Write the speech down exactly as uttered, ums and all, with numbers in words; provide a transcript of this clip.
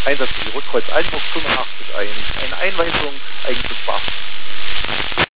Einsatz für die Rotkreuz Altenburg fünfundachtzig ein. Eine Einweisung, eigentlich Spaß.